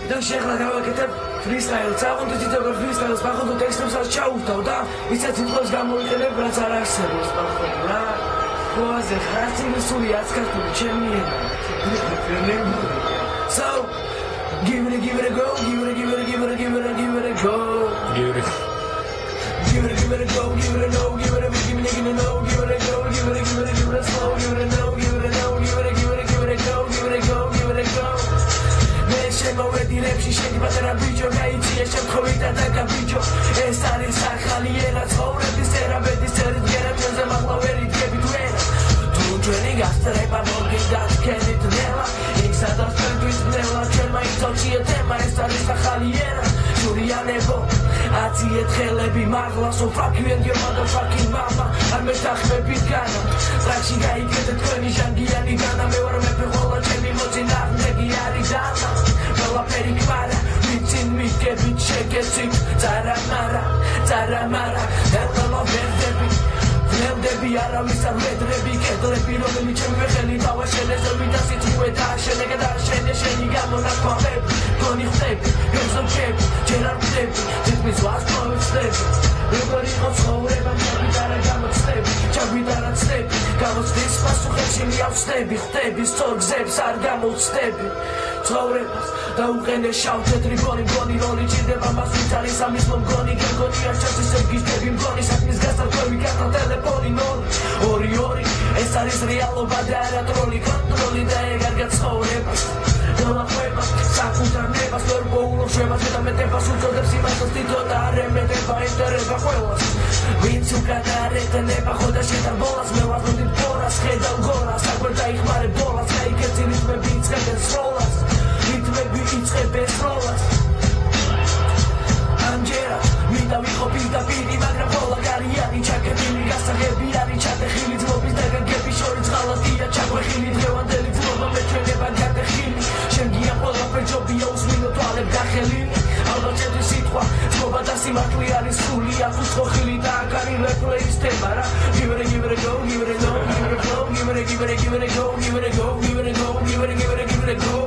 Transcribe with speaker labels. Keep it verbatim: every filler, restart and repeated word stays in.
Speaker 1: და შეხლა გავაკეთებ ფრისტაილს, აღუნდეთ ითოგარ ფრისტაილს, მახოდო ტექსტებს არ ჩაუვთავ და ვისაც სიტყვებს გამოიყენებ, რაც არ არსებობს, მახოდო რა. ხოაზე ხარცილი სული არც ქართული ჩემი ენა. So, give it a give it a go, give it a give it a give it a give it a give it a go.
Speaker 2: Give it a
Speaker 1: Give it a give it a go, give it a no, give it a give it a give it a no, give it a go, give it a give it a give it a slow, give it a no, give it a no, give it a give it a give it a go, give it a go, give it a go. შემოვედი რებში შენი პატარა ბიჭო გაიწია შემთხვევით და გაბიჭო ეს არის ახალი ერა ცხოვრების თერაპეთის წერდგერა ჩვენზე მაღლა ვერ იდგებით ვერა თუ ჩვენი გასწრება მოგიდათ ქენით ნელა იქ სადაც ჩვენთვის ნელა ჩვენმა იწოჩია თემა ეს არის ახალი ერა შურიანებო აციეთ ხელები მაღლა so fuck you and your motherfucking mama არ მეთახმებით განა ტრაქში გაიგეთ თქვენი ჟანგიანი განა მე ვარ მეფე ხოლო ჩემი მოწინააღმდეგე არის დანა ყველაფერი გვარა ვიცინ მიგებით შეგეცით წარამარა წარამარა ელელო ვერდები ვლევდები არავის არ ვედრები კედლები რომელი ჩემი ხელი დავაშენე და სიტყვე დააშენე და შენე შენი გამონაქვავები გონი ხდები გემზომჩები ჯერ არ ვხდები თითქმის ვასწავლები როგორ იყო ცხოვრება ჩაგვიდარა გამოცდები ჩაგვიდარა ცდები გამოცდის პასუხებში მიავსდები ხდები სწორ გზებს არ გამოცდები ცხოვრებას და უყენე შავ თეთრი გონი გონი როლი ჭირდება მას ვინც არის ამის მომგონი გონი არ ჩასის ეგისები მგონი საქმის გასარკვევი გახდა ტელეფონი ნოლი ორი ორი ეს არის რეალობა და არა ტროლი კონტროლი და ეგარ ცხოვრებას ნოლახვება საკუთარ ნებას ვერ მოულობ შვებას და მეტებას უწოდებს იმასაც თვითონ და არ ემეტება ინტერესება ყველას ვინც უკან არ ეტნება ხოდა შედარბოლას მე ვარ ნუდით ფორას ხედავ გორას აკვე დაიხმარე ბოლას გაიგეთ რითმები იწყებენ სროლას რითმები იწყებენ სროლას ამჯერად მინდა ვიყო პირდაპირ მაგრამ ხოლა გარიანი ჩაკეტილი გასაღები არის ჩატეხილი ძმობის და გაგების შორის ღალატია ჩაგვეხილი დღევანდელი ძმობა მეჩვენება გადახილი შემგია ყველაფერ ჯობია უსმინო თვალებ გახელილი ალბათ ჩემთვის სიტყვა ძმობა და სიმართლე არის სული აქვს უცხოხილი და აკარი რეპლეის თემა რა give it a give it a go give it a no give it a flow give it a give it a give it a go give it a go give it a go give it a give it a give it a go